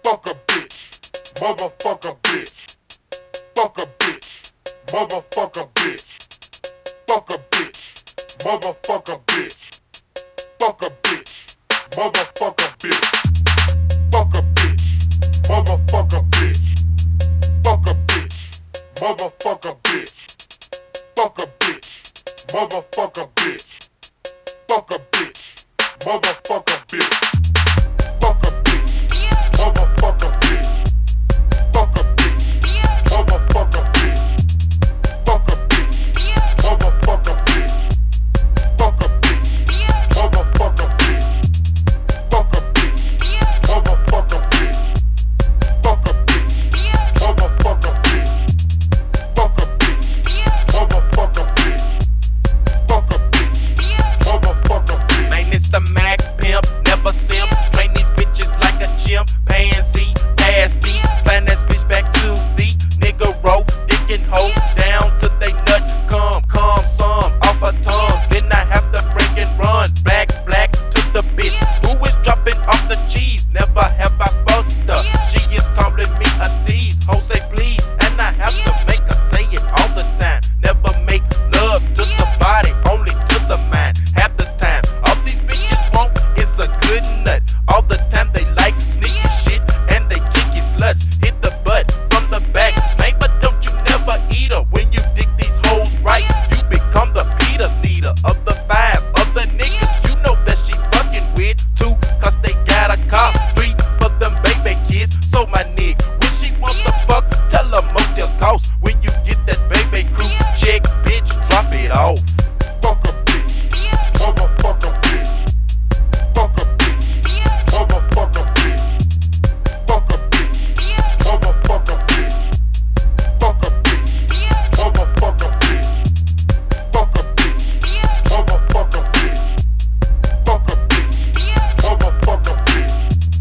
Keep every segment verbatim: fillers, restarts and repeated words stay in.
Fuck a bitch, motherfucker bitch. Fuck a bitch, motherfucker bitch. Fuck a bitch, motherfucker bitch. Fuck a bitch, motherfucker bitch. Fuck a bitch, motherfucker bitch. Fuck a bitch, motherfucker bitch. Fuck a bitch, motherfucker bitch. Fuck a bitch, motherfucker bitch. Fuck a bitch, motherfucker bitch. Fuck a bitch, motherfucker bitch. Fuck a bitch, motherfucker bitch. Fuck a bitch, motherfucker bitch. Fuck a bitch, motherfucker bitch. Fuck a bitch, motherfucker bitch. Fuck a bitch, motherfucker bitch. Fuck a bitch, motherfucker bitch. Man, it's the Mac pimp, never simp. Train these bitches like a chimp. Pansy, pass B, find that bitch back to the nigga roll, dick and hoe down to they nut. Come, come, some off a tongue. Then I have to break and run. Black, black to the bitch who is dropping off the cheese. Never have I fucked her. She is calling me a tease. Ho say please, and I have to make her say it all the time. Never make love to the body, only to the mind. Half the time, all these bitches want is a good nut. All the time they like sneaky shit and they kinky sluts. Hit the butt from the back, man, but don't you never eat her. When you dig these hoes right, you become the Peter leader of the five of the niggas. You know that she fucking with two, cause they got a car. Three for them baby kids. So my nigga, when she wants to fuck, tell her motels cost. When you get that baby crew check, bitch, drop it off. Fuck a bitch, motherfucker bitch. Fuck a bitch, motherfucker bitch. Fuck a bitch, motherfucker bitch. Fuck a bitch, motherfucker bitch. Fuck a bitch, motherfucker bitch. Fuck a bitch, motherfucker bitch.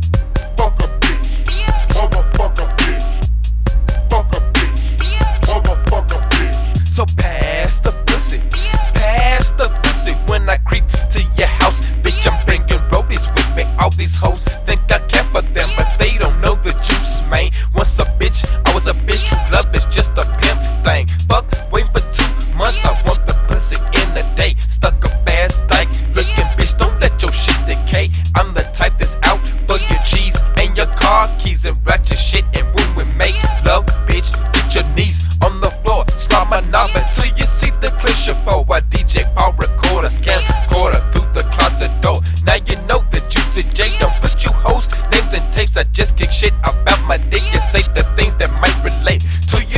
Fuck a bitch, motherfucker bitch. Fuck a bitch, motherfucker bitch. So pass the pussy, pass the pussy. When I creep to your house, bitch, I'm bringing roadies with me. All these hoes think I care for them, but they don't know the juice, man. Once a bitch, I was a bitch. True love is just a pimp thing. Fuck, wait for two months. I want the pussy in a day. Stuck a fast dyke, looking bitch. Don't let your shit decay. I'm the type that's out for your cheese and your car keys and ratchet shit. And when we make love, bitch, get your knees on the floor. Slide my knob until you see the clincher for a D J Paul recorders, camcorder through the closet door. Now you know that Juicy J don't put you hoes names and tapes. I just kick shit about my dick and say the things that might relate to you.